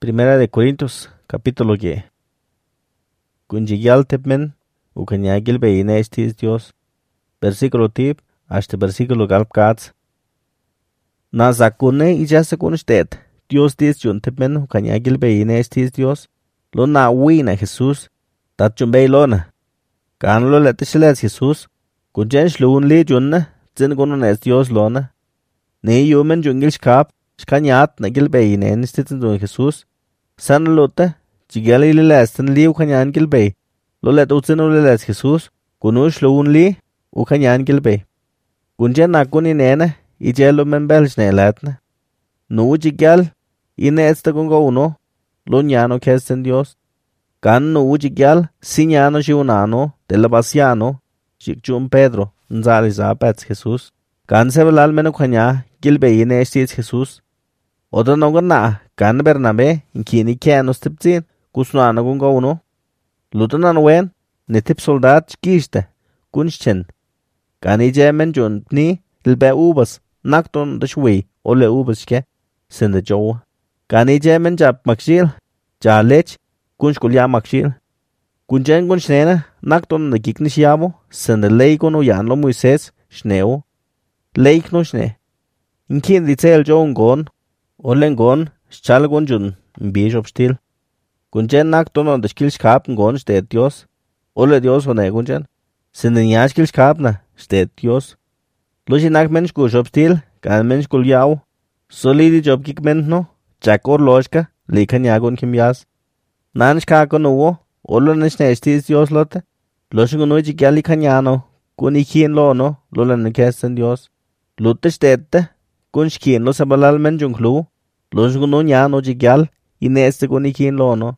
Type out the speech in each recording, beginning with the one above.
Primera de Corintios, capítulo que. Kunjigyal tepmen, ukanyagil beyine estis Dios. Versículo tip, hasta versículo galpkats. Na zakune ijasakun stet. Dios dis jun tepmen, ukanyagil beyine estis Dios. Lo na wina Jesus. Tat jun bey lona. Kanlo letishiles Jesus. Kunjensh luun li junna, zin gunun es Dios lona. Ne yumen jungil shkap. Shkanyat na gil beyine enistitin jun Jesus. San lote, jigali lilesten li ukanyan gilbey. Lolet utzen uliles Jesus, kunush lo un li, ukanyan gilbey. Kunjen nakun inene, ijelo membelsh nelatne. Nu jigal, ine esta kungo uno, lo nyano kesten Dios. Kan nu jigal, sinyano shiunano, delabasiano, shikchum Pedro, nzali zapets Jesus. Kan sebelal menu kanya, gilbey ine estis Jesus. Oda nongon na, kan Bernabe, inkini kianos tipzin, kusnuana gunga uno. Lutonan wen, ne tip soldat skiste, kunschen. Kan ijemen juntni, ilbe ubas, nakton de shwe, ole ubaske, sende joa. Kan ijemen jab makshil, jalech, kunshkulya makshil. Kunjen kunshnena, nakton de giknishiamo, sende leikono yanlo Moises, shneo. Leikno shne. Inkin ditel joan gon, olen gon, schal gonjun, bishop stil. Kunjen nak tono de skil skapen gon steht Dios. Ole Dios von der kunjen. Sind den ja skil skapna, steht Dios. Lusi nak mensch gushop stil, kan mensch gul yau. Solidi job gik mentno, jakor loshka, lekan yagon kim yas. Nan skakon uwo, ole nishne estis Dios lote. Losi gunoi jigali kanyano, kun ikien lono, lola nikesten Dios. Lutte stette, kun skien lo sabalal menjung klu. Los guno nyano jigal, ineste guni kin lono.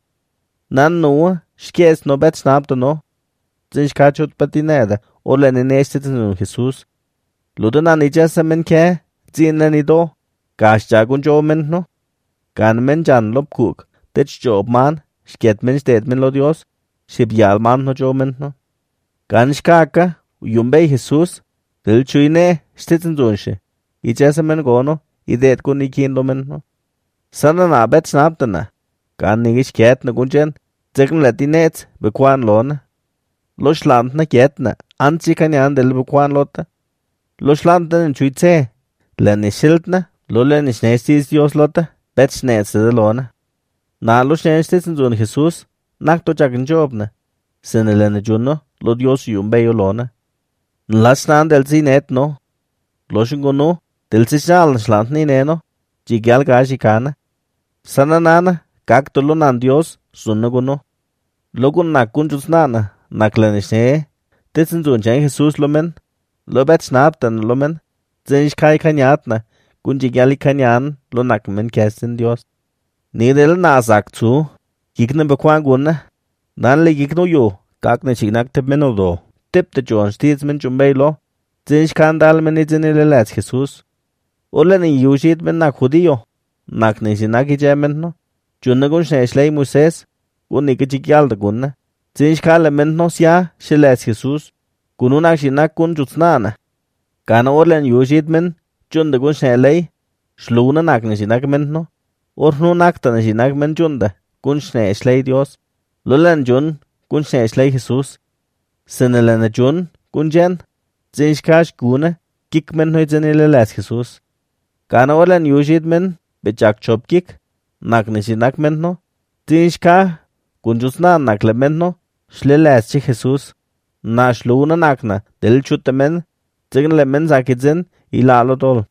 Nan no, skes no bet snapto no. Zin skachot patineda, ole ineste tenu Jesus. Ludonan ijasa men ke, zin nanido, gash jagun jo men no. Gan men jan lop kuk, tech job man, sket men sted men lo Dios, shib yal man no jo men no. Gan skaka, yumbe Jesus, del chuine, steten zonshe. Ijasa men gono, idet guni kin lo men no. Sana na bet snaptana. Kan nigish ket na kunjen. Zekn latinets bekwan lona. Lo schlant na ket na. Anzi kanyan del bekwan lota. Lo schlant na chuitse. Lani schild na. Lo lani schnestis Dios lota. Bet schnetze de lona. Na lo schnestis in zon Jesus. Nakto jakin job na. Sene lani juno. Lo Dios yumbeyo lona. Nlasnan del zinet no. Lo shingono. Del sishal schlant ni neno. Jigal gashi kana. Sana nana, kak tolo nan Dios, sunnaguno. Logun nakunjus nana, naklanishne. Tetsin zunjang Jesus lomen. Lobet snaptan lomen. Zenish kai kanyatna. Kunjigali kanyan, lo nakmen kesten Dios. Nidel nasak zu. Gikne bekwan gunna. Nanle gikno yo, kak ne chignak tepmeno do. Tip de John Steedsman jumbelo. Zenish kandal men izinilelets Jesus. Olen in yushit men nak judío. Nak nisi nak ijemen no. Junna gun shneislei Moises. Gun nika jigyalda gunna. Zinish kala men no siya shiles Jesus. Gununak shinak gun jutsnana. Kana olen yushit men. Junda gun shneislei. Shluna nak nisi nak men no. Ornu nakta nisi nak men junda. Gun shneislei Dios. Lulan jun. Gun shneislei Jesus. Sinelana jun. Gun jen. Zinish kash guna. Kik men no zinileles Jesus. Kana olen yushit men. Bechak chopkik, nak nisi nak menno, tinshka, kunjusna nak le menno, shlelaschi Jesus, na shluna nakna, del chutamen, zign le men zakidzen, ilalo tol.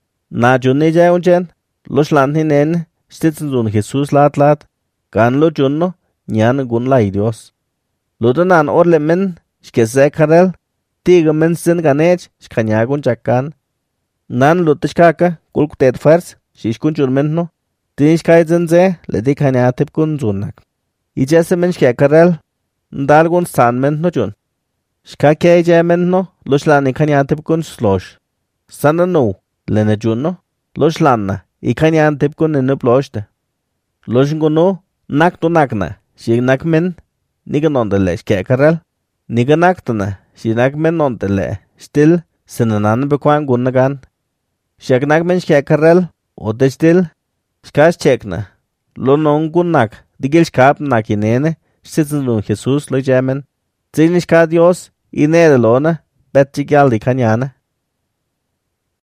Na junni jay unchen, lo shlanti nen, stitzen zun Jesus lat, kan lo junno, nyan gun la Dios. Ludanan or le men, shkese karel, tiga men sin ganech, shkanyagun chakkan. Nan lutishkaka, kulkutet fers, Shishkun churmento, tinish kaizen ze, le di kanyatip kun zunak. Ijese men shkekarel, ndalgun stanment no jun. Shkake ijemen no, lushlani kanyatip kun slosh. Sana no, lene junno, lushlana, I kanyatip kun inu ploshte. Lushnguno, nakto nakna, shignak men, niganondele shkekarel, niganaktana, shignak men nondele, still, sinanan bekwan gunnagan. Shagnak men shkekarel, Ode stil, skas chekna. Lo non kunak, digilskap nak inene, sitzen lo Jesus lo jamen. Zilniska Dios, inere lona, betchigyaldi kanyana.